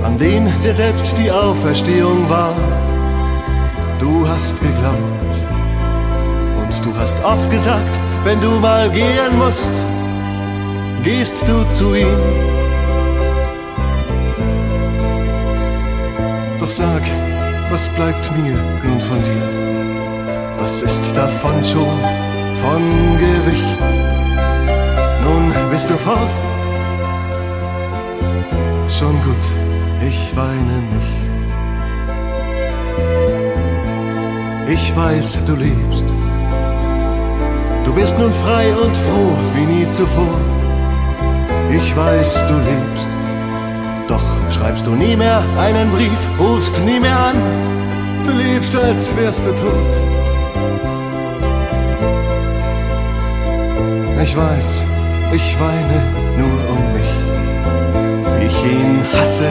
an den, der selbst die Auferstehung war. Du hast geglaubt und du hast oft gesagt, wenn du mal gehen musst, gehst du zu ihm. Doch sag, was bleibt mir nun von dir? Was ist davon schon von Gewicht? Nun bist du fort. Schon gut, ich weine nicht. Ich weiß, du lebst. Du bist nun frei und froh wie nie zuvor. Ich weiß, du lebst. Doch schreibst du nie mehr einen Brief, rufst nie mehr an. Du lebst, als wärst du tot. Ich weiß, ich weine nur um mich, wie ich ihn hasse